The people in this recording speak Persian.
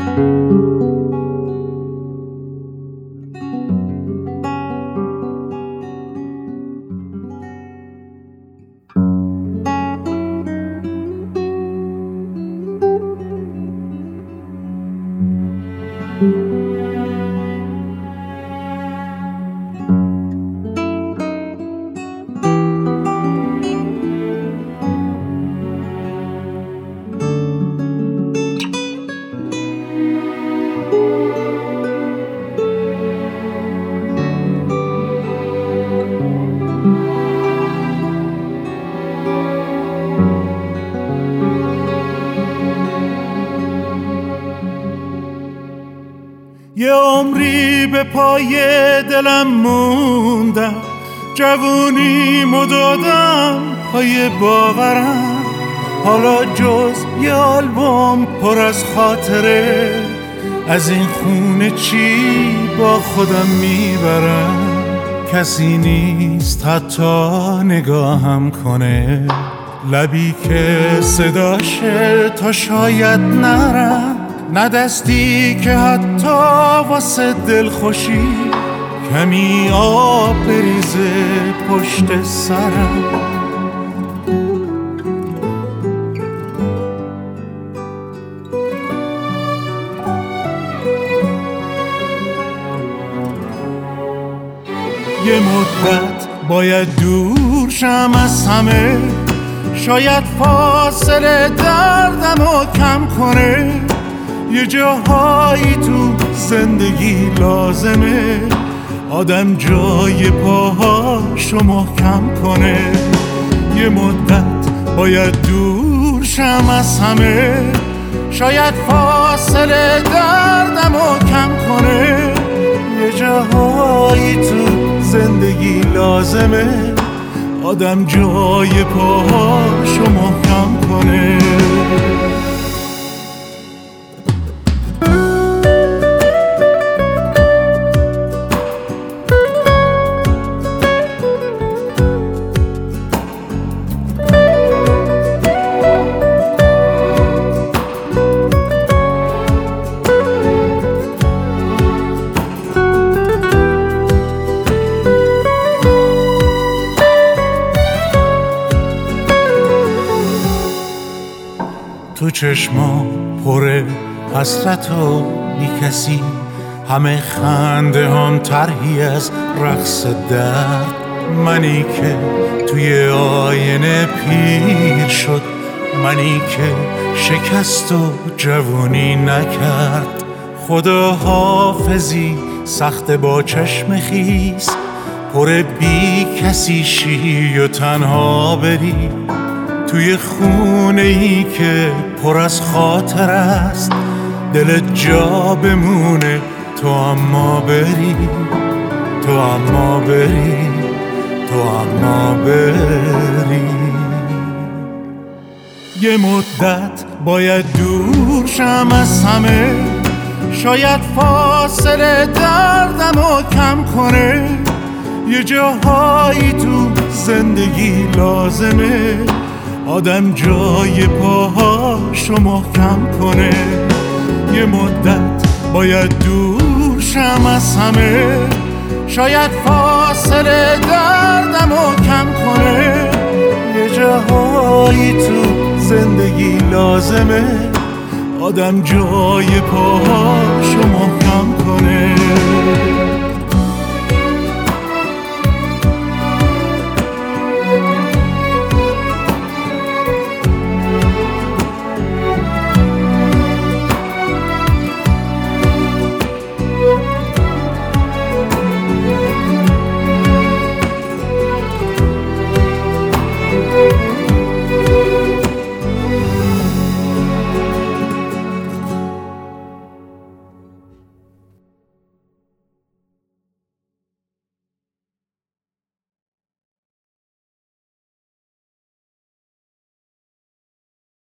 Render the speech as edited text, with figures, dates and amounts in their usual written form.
یه عمری به پای دلم موندم، جوونیمو دادم پای باورم. حالا جز یه آلبوم پر از خاطره، از این خونه چی با خودم میبرم. کسی نیست حتی نگاهم کنه، لبی که صداشه تا شاید نرم، نه دستی که حتی واسه دل خوشی کمی آب بریزه پشت سرم. یه مدت باید دور شم از همه، شاید فاصله دردمو کم کنه. یه جاهایی تو زندگی لازمه آدم جای پاهاشو محکم کنه. یه مدت باید دور شم از همه، شاید فاصله دردمو کم کنه. یه جاهایی تو زندگی لازمه آدم جای پاهاشو محکم کنه. تو چشما پر حسرت و بی کسی، همه خنده هم طرحی از رقص درد. منی که توی آینه پیر شد، منی که شکست و جوونی نکرد. خدا حافظی سخت با چشم خیس، پر بی کسی شی و تنها بری توی خونه ای که پر از خاطر است. دلت جا بمونه تو اما بری، تو اما بری، تو اما بری. یه مدت باید دور شم از همه، شاید فاصله دردمو کم کنه. یه جاهایی تو زندگی لازمه آدم جای پاهاشو محکم کنه. یه مدت باید دور شم از همه، شاید فاصله دردمو کم کنه. یه جاهایی تو زندگی لازمه آدم جای پاهاشو محکم کنه.